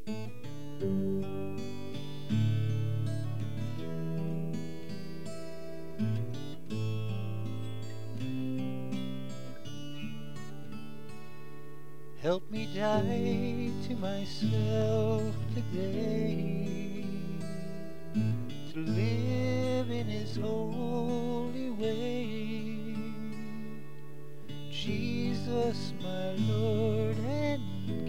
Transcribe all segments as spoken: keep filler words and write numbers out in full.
Help me die to myself today, to live in His holy way. Jesus, my Lord and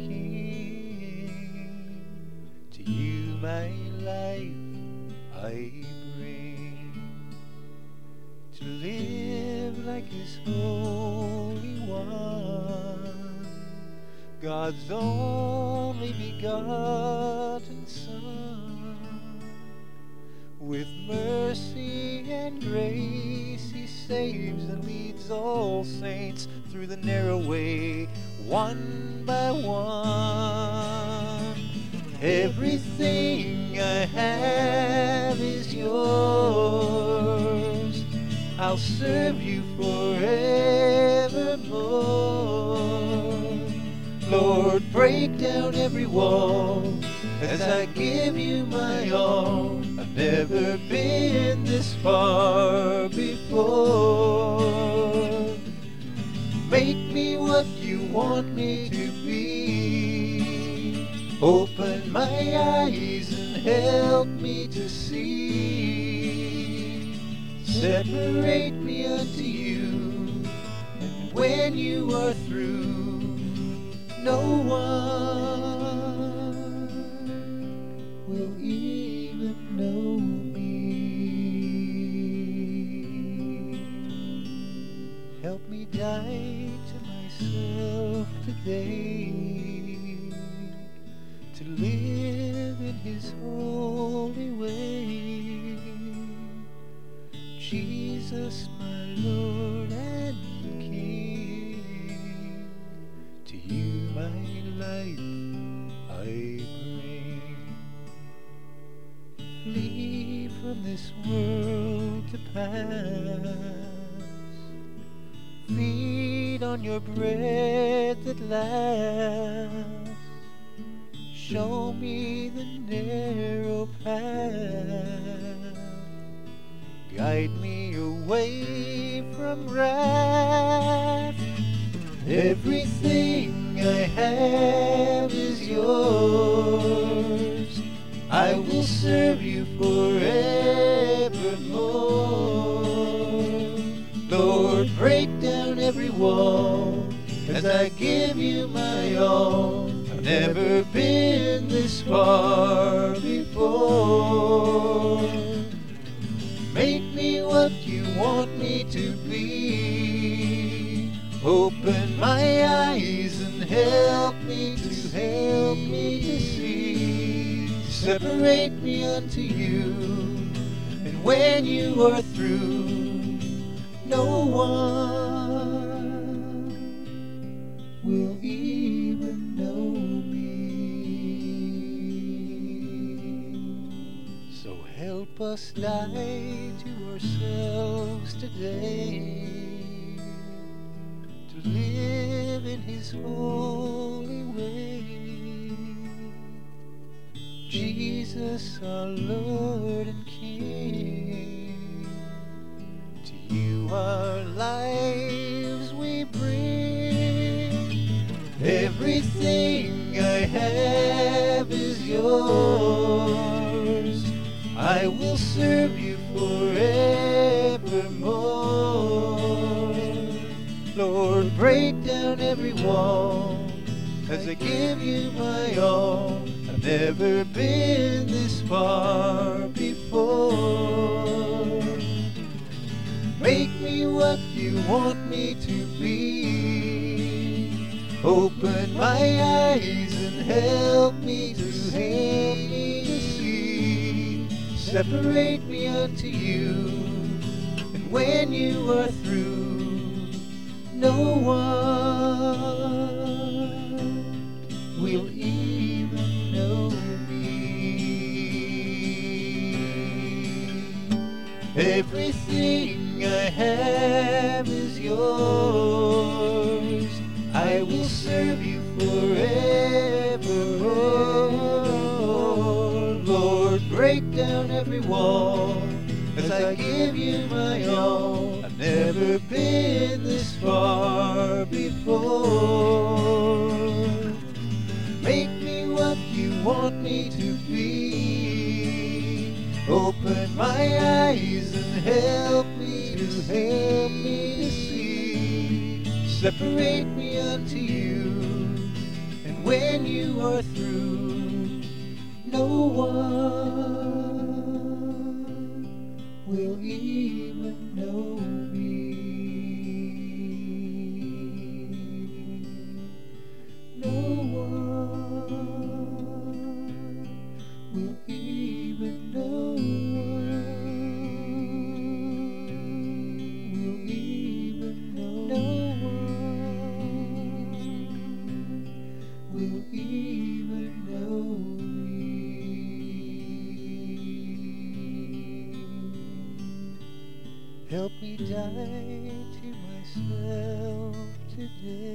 King, to you my life I bring, to live like His Holy One, God's only begotten Son. With mercy and grace He saves and leads all saints through the narrow way, one by one. Everything I have is yours. I'll serve you forevermore. Lord, break down every wall as I give you my all. I've never been this far before. Make me what you want me to be. Open my eyes and help me to see. Separate me unto you, and when you are through, no one will even know me. Help me die to myself today, to live in His holy way. Jesus, my Lord and King, to you my life I bring. Flee from this world to pass, feed on your bread that lasts. Show me the narrow path, guide me away from wrath. Everything I have is yours. I will serve you forevermore. Lord, break down every wall as I give you my all. I've never been this far before. Make me what you want me to be. Open my eyes and help me to help me to see. Separate me unto you, and when you are through, no one will even know me. So help us die to ourselves today, to live in His holy way. Jesus, our Lord and King, to you our lives we bring. Everything I have is yours. I will serve you forevermore. Lord, break down every wall as I give you my all. I've never been this far before. Make me what you want me to be. Open my eyes and help me to see. Separate me unto you, and when you are through, no one will even know me. Everything I have is yours. I will serve you forever. break down every wall as I give you my all. I've never been this far before. Make me what you want me to be. Open my eyes and help me to help me to see. Separate me unto you, and when you are through, no one will even know me. No one will even know. Will even know. No one will even know me. Help me die to myself today.